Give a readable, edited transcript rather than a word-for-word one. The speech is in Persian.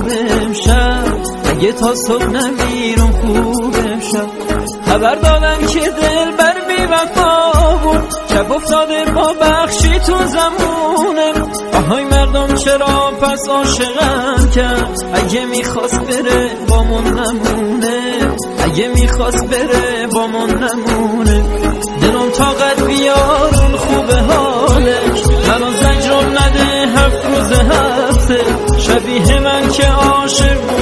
امشب، اگه تا صبح نمیرم خوب امشب. خبر دادن که دل بر بی وفا بود، شب افتاده با بخشی تو زمونم. آهای مردم چرا پس عاشقم کرد، اگه میخواست بره با من نمونه، اگه میخواست بره با من نمونه. دلم طاقت بیارون خوبه حالش، منو زجرم نده 7 روز هفته. شبیه من که عاشق